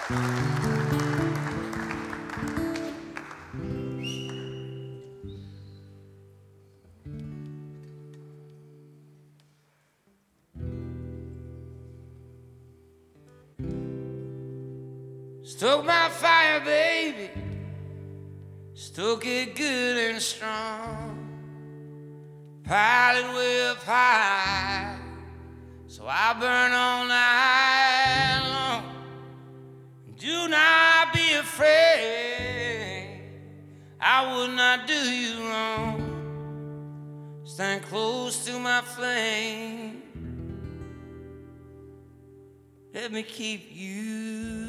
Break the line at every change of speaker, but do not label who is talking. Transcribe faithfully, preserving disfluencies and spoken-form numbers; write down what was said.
Stoke my fire, baby. Stoke it good and strong. Pile it way up high, so I burn all night long. Do not be afraid, I would not do you wrong. Stand close to my flame. Let me keep you